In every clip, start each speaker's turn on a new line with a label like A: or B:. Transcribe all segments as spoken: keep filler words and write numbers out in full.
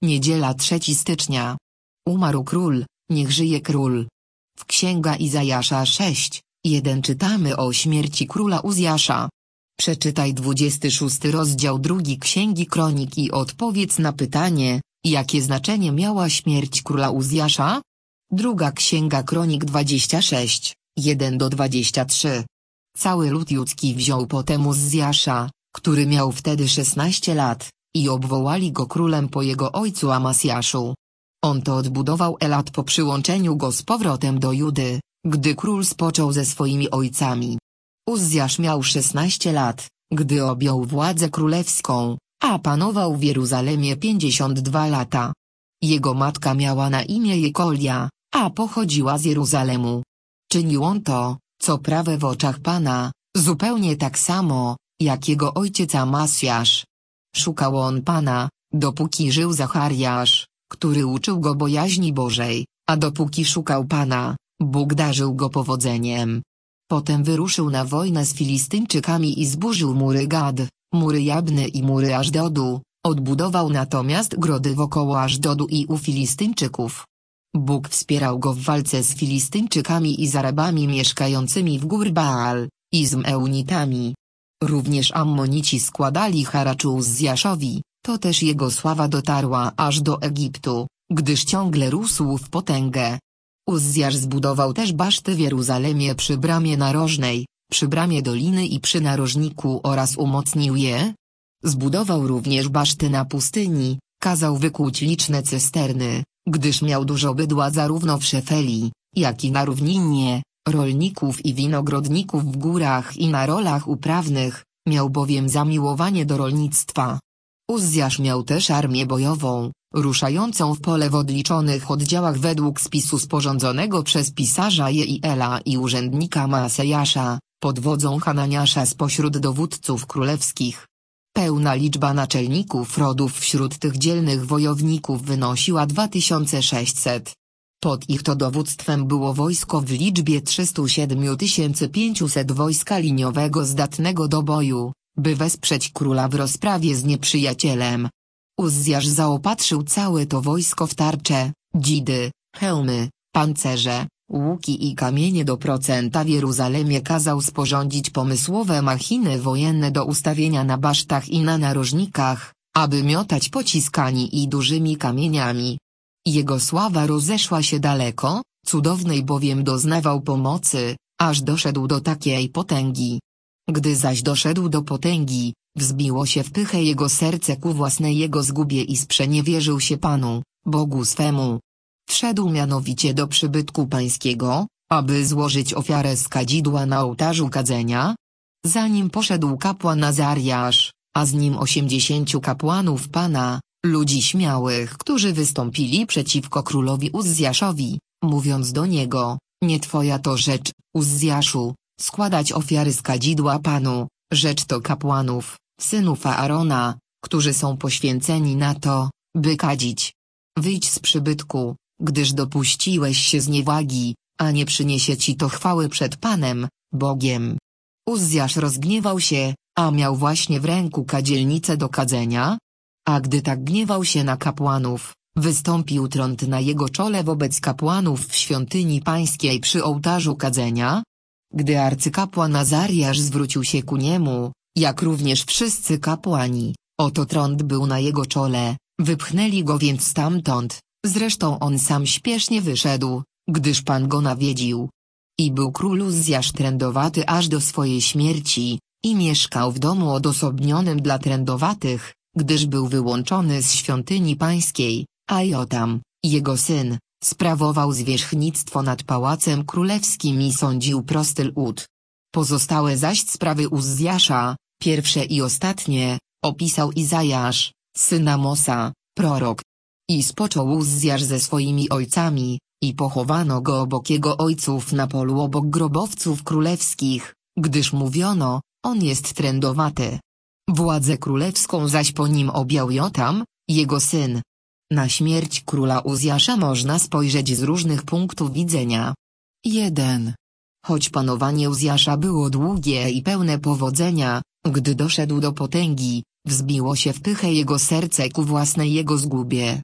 A: Niedziela trzeciego stycznia. Umarł król, niech żyje król. W Księga Izajasza sześć, jeden czytamy o śmierci króla Uzjasza. Przeczytaj dwudziesty szósty rozdział drugiej Księgi Kronik i odpowiedz na pytanie, jakie znaczenie miała śmierć króla Uzjasza? Druga Księga Kronik dwadzieścia sześć, jeden do dwudziestu trzech. Cały lud judzki wziął potem Uzjasza, który miał wtedy szesnaście lat, i obwołali go królem po jego ojcu Amasjaszu. On to odbudował Elat po przyłączeniu go z powrotem do Judy, gdy król spoczął ze swoimi ojcami. Uzjasz miał szesnaście lat, gdy objął władzę królewską, a panował w Jeruzalemie pięćdziesiąt dwa lata. Jego matka miała na imię Jekolia, a pochodziła z Jeruzalemu. Czynił on to, co prawe w oczach Pana, zupełnie tak samo, jak jego ojciec Amasjasz. Szukał on Pana, dopóki żył Zachariasz, który uczył go bojaźni Bożej, a dopóki szukał Pana, Bóg darzył go powodzeniem. Potem wyruszył na wojnę z Filistyńczykami i zburzył mury Gad, mury Jabny i mury Ażdodu, odbudował natomiast grody wokoło Ażdodu i u Filistyńczyków. Bóg wspierał go w walce z Filistyńczykami i z Arabami mieszkającymi w gór Baal, i z Meunitami. Również Ammonici składali haracz Uzjaszowi, to też jego sława dotarła aż do Egiptu, gdyż ciągle rósł w potęgę. Uzjasz zbudował też baszty w Jeruzalemie przy bramie narożnej, przy bramie doliny i przy narożniku oraz umocnił je. Zbudował również baszty na pustyni, kazał wykuć liczne cysterny, gdyż miał dużo bydła zarówno w Szefeli, jak i na równinie, rolników i winogrodników w górach i na rolach uprawnych, miał bowiem zamiłowanie do rolnictwa. Uzjasz miał też armię bojową, ruszającą w pole w odliczonych oddziałach według spisu sporządzonego przez pisarza Jeiela i urzędnika Maasejasza, pod wodzą Hananiasza spośród dowódców królewskich. Pełna liczba naczelników rodów wśród tych dzielnych wojowników wynosiła dwa tysiące sześćset. Pod ich to dowództwem było wojsko w liczbie trzysta siedem tysięcy pięćset wojska liniowego zdatnego do boju, by wesprzeć króla w rozprawie z nieprzyjacielem. Uzjasz zaopatrzył całe to wojsko w tarcze, dzidy, hełmy, pancerze, łuki i kamienie do procenta. W Jeruzalemie kazał sporządzić pomysłowe machiny wojenne do ustawienia na basztach i na narożnikach, aby miotać pociskami i dużymi kamieniami. Jego sława rozeszła się daleko, cudownej bowiem doznawał pomocy, aż doszedł do takiej potęgi. Gdy zaś doszedł do potęgi, wzbiło się w pychę jego serce ku własnej jego zgubie i sprzeniewierzył się Panu, Bogu swemu. Wszedł mianowicie do przybytku pańskiego, aby złożyć ofiarę z kadzidła na ołtarzu kadzenia. Za nim poszedł kapłan Azariasz, a z nim osiemdziesięciu kapłanów Pana, ludzi śmiałych, którzy wystąpili przeciwko królowi Uzjaszowi, mówiąc do niego: nie twoja to rzecz, Uzjaszu, składać ofiary z kadzidła Panu, rzecz to kapłanów, synów Aarona, którzy są poświęceni na to, by kadzić. Wyjdź z przybytku, gdyż dopuściłeś się zniewagi, a nie przyniesie ci to chwały przed Panem, Bogiem. Uzjasz rozgniewał się, a miał właśnie w ręku kadzielnicę do kadzenia. A gdy tak gniewał się na kapłanów, wystąpił trąd na jego czole wobec kapłanów w świątyni pańskiej przy ołtarzu kadzenia. Gdy arcykapłan Azariasz zwrócił się ku niemu, jak również wszyscy kapłani, oto trąd był na jego czole, wypchnęli go więc stamtąd, zresztą on sam śpiesznie wyszedł, gdyż Pan go nawiedził. I był król Uzjasz trędowaty aż do swojej śmierci, i mieszkał w domu odosobnionym dla trędowatych, gdyż był wyłączony z świątyni pańskiej, a Jotam, jego syn, sprawował zwierzchnictwo nad pałacem królewskim i sądził prosty lud. Pozostałe zaś sprawy Uzjasza, pierwsze i ostatnie, opisał Izajasz, syn Amosa, prorok. I spoczął Uzjasz ze swoimi ojcami, i pochowano go obok jego ojców na polu obok grobowców królewskich, gdyż mówiono, on jest trędowaty. Władzę królewską zaś po nim objął Jotam, jego syn. Na śmierć króla Uzjasza można spojrzeć z różnych punktów widzenia. jeden. Choć panowanie Uzjasza było długie i pełne powodzenia, gdy doszedł do potęgi, wzbiło się w pychę jego serce ku własnej jego zgubie.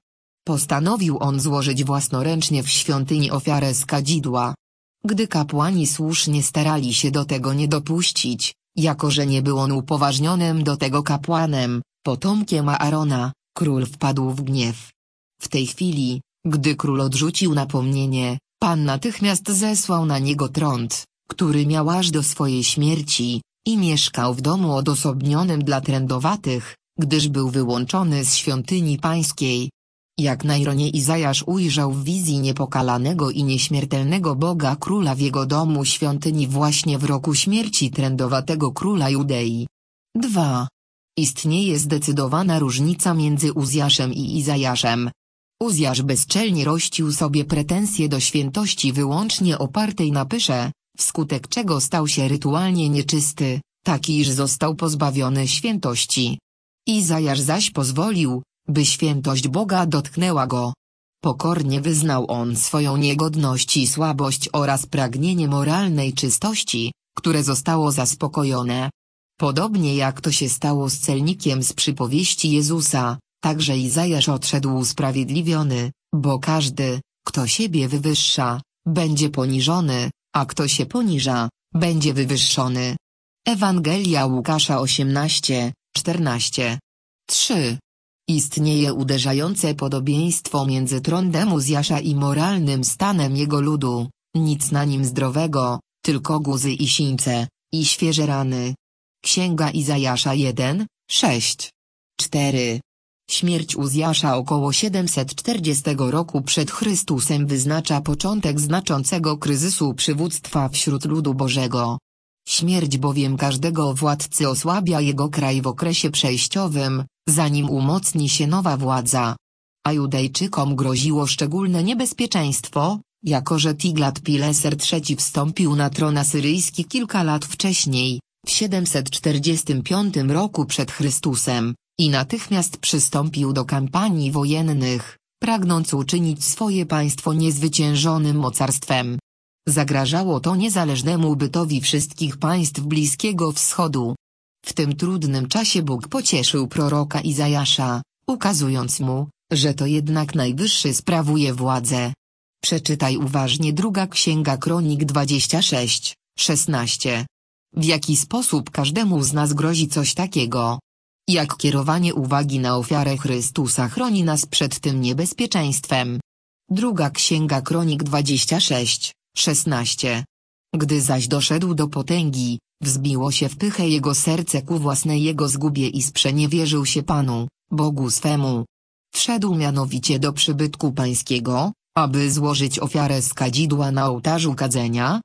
A: Postanowił on złożyć własnoręcznie w świątyni ofiarę z kadzidła. Gdy kapłani słusznie starali się do tego nie dopuścić, jako że nie był on upoważnionym do tego kapłanem, potomkiem Aarona, król wpadł w gniew. W tej chwili, gdy król odrzucił napomnienie, Pan natychmiast zesłał na niego trąd, który miał aż do swojej śmierci, i mieszkał w domu odosobnionym dla trędowatych, gdyż był wyłączony z świątyni pańskiej. Jak na ironię Izajasz ujrzał w wizji niepokalanego i nieśmiertelnego Boga króla w jego domu świątyni właśnie w roku śmierci trędowatego króla Judei. dwa. Istnieje zdecydowana różnica między Uzjaszem i Izajaszem. Uzjasz bezczelnie rościł sobie pretensje do świętości wyłącznie opartej na pysze, wskutek czego stał się rytualnie nieczysty, taki iż został pozbawiony świętości. Izajasz zaś pozwolił, by świętość Boga dotknęła go. Pokornie wyznał on swoją niegodność i słabość oraz pragnienie moralnej czystości, które zostało zaspokojone. Podobnie jak to się stało z celnikiem z przypowieści Jezusa, także Izajasz odszedł usprawiedliwiony, bo każdy, kto siebie wywyższa, będzie poniżony, a kto się poniża, będzie wywyższony. Ewangelia Łukasza osiemnaście, czternaście. trzy. Istnieje uderzające podobieństwo między trądem Uzjasza i moralnym stanem jego ludu, nic na nim zdrowego, tylko guzy i sińce, i świeże rany. Księga Izajasza jeden, sześć. cztery. Śmierć Uzjasza około siedemset czterdziestego roku przed Chrystusem wyznacza początek znaczącego kryzysu przywództwa wśród ludu Bożego. Śmierć bowiem każdego władcy osłabia jego kraj w okresie przejściowym, zanim umocni się nowa władza. A Judejczykom groziło szczególne niebezpieczeństwo, jako że Tiglat-Pileser trzeci wstąpił na tron asyryjski kilka lat wcześniej, w siedemset czterdziestym piątym roku przed Chrystusem, i natychmiast przystąpił do kampanii wojennych, pragnąc uczynić swoje państwo niezwyciężonym mocarstwem. Zagrażało to niezależnemu bytowi wszystkich państw Bliskiego Wschodu. W tym trudnym czasie Bóg pocieszył proroka Izajasza, ukazując mu, że to jednak Najwyższy sprawuje władzę. Przeczytaj uważnie druga Księga Kronik dwadzieścia sześć, szesnaście. W jaki sposób każdemu z nas grozi coś takiego? Jak kierowanie uwagi na ofiarę Chrystusa chroni nas przed tym niebezpieczeństwem? Druga Księga Kronik dwadzieścia sześć, szesnaście. Gdy zaś doszedł do potęgi, wzbiło się w pychę jego serce ku własnej jego zgubie i sprzeniewierzył się Panu, Bogu swemu. Wszedł mianowicie do przybytku pańskiego, aby złożyć ofiarę z kadzidła na ołtarzu kadzenia,